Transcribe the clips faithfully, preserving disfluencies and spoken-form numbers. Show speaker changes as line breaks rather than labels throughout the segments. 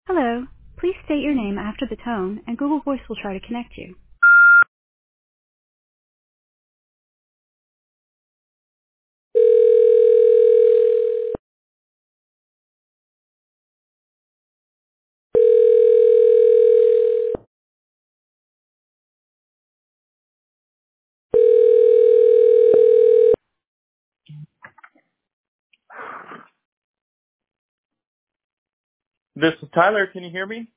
Hello. Please state your name after the tone, and Google Voice will try to connect you.
This is Tyler. Can you hear me?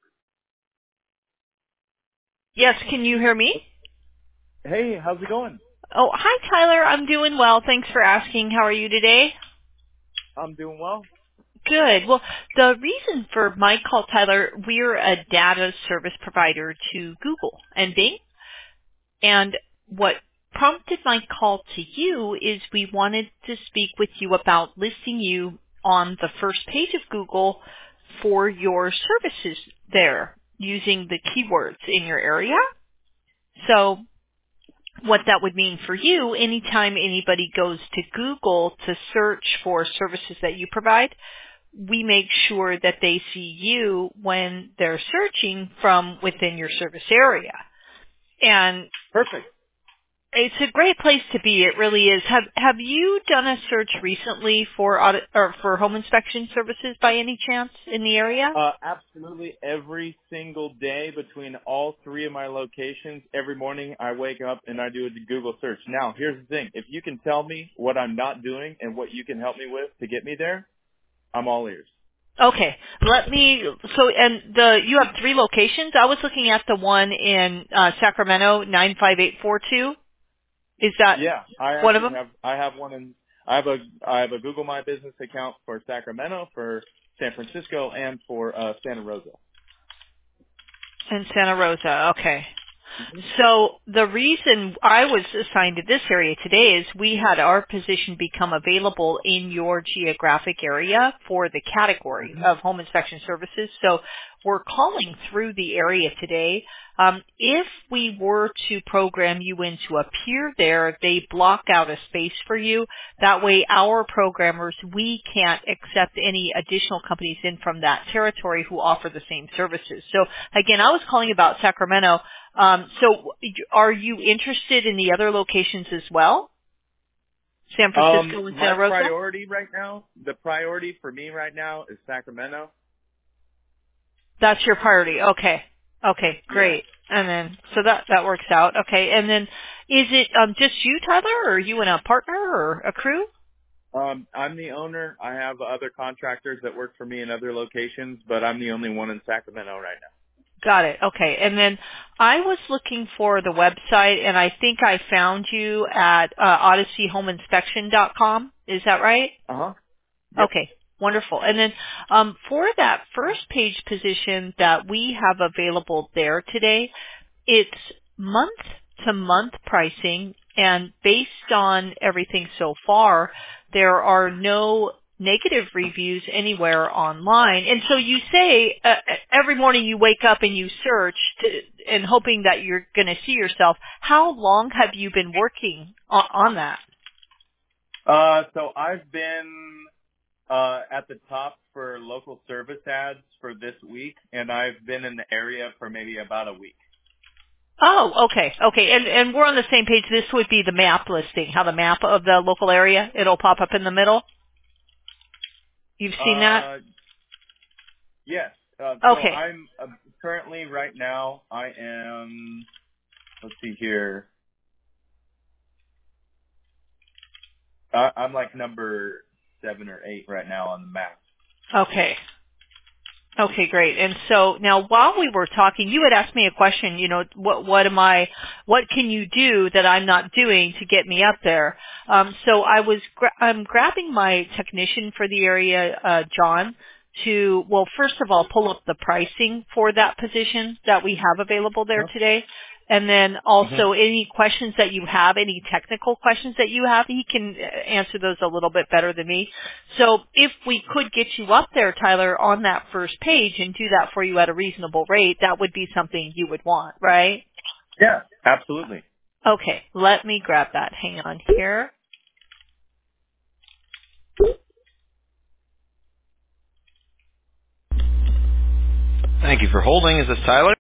Yes, can you hear me?
Hey, how's it going?
Oh, hi Tyler. I'm doing well. Thanks for asking. How are you today?
I'm doing well.
Good. Well, the reason for my call, Tyler, we're a data service provider to Google and Bing. And what prompted my call to you is we wanted to speak with you about listing you on the first page of Google for your services there using the keywords in your area. So what that would mean for you, anytime anybody goes to Google to search for services that you provide, we make sure that they see you when they're searching from within your service area. And
Perfect.
it's a great place to be. It really is. Have Have you done a search recently for audit or for home inspection services by any chance in the area?
Uh, absolutely every single day between all three of my locations, every morning I wake up and I do a Google search. Now, here's the thing. If you can tell me what I'm not doing and what you can help me with to get me there, I'm all ears.
Okay, let me. So, and the you have three locations. I was looking at the one in uh, Sacramento, nine five eight four two. Is that
Yeah, I
one of
actually
them?
have, I have one in, I have a, I have a Google My Business account for Sacramento, for San Francisco, and for uh, Santa Rosa.
In Santa Rosa. Okay. So the reason I was assigned to this area today is we had our position become available in your geographic area for the category of home inspection services. So we're calling through the area today. Um, if we were to program you in to appear there, they block out a space for you. That way our programmers, we can't accept any additional companies in from that territory who offer the same services. So again, I was calling about Sacramento. Um, so are you interested in the other locations as well? San
Um,
Francisco and
my
Santa Rosa?
priority right now, the priority for me right now is Sacramento.
That's your priority. Okay. Okay,
Yeah.
great. And then, so that, that works out. Okay. And then is it um, just you, Tyler, or are you and a partner or a crew?
Um, I'm the owner. I have other contractors that work for me in other locations, but I'm the only one in Sacramento right
Got it. Okay. And then I was looking for the website and I think I found you at uh, odyssey home inspection dot com. Is that right?
now. Uh huh. Yep.
Okay, wonderful. And then um, for that first page position that we have available there today, it's month-to-month pricing, and based on everything so far, there are no negative reviews anywhere online. And so you say uh, every morning you wake up and you search to, and hoping that you're going to see yourself. How long have you been working on, on that?
Uh, so I've been uh, at the top for local service ads for this week, and I've been in the area for maybe about a week.
Oh, okay, okay, and and we're on the same page. This would be the map listing, how the map of the local area, it'll pop up in the middle. You've seen that?
Uh, yes. Uh, so
Okay,
I'm uh, currently right now. I am. Let's see here. I, I'm like number seven or eight right now on the map.
okay, okay, great. And so now, while we were talking, you had asked me a question. You know, what what am I? What can you do that I'm not doing to get me up there? Um, so I was gra- I'm grabbing my technician for the area, uh, John. To, well, first of all, pull up the pricing for that position that we have available there
Huh?
today. And then
Mhm.
also any questions that you have, any technical questions that you have, he can uh, answer those a little bit better than me. So if we could get you up there, Tyler, on that first page and do that for you at a reasonable rate, that would be something you would want, right?
Yeah, absolutely.
Okay, let me grab that. Hang on here.
Thank you for holding. Is this Tyler?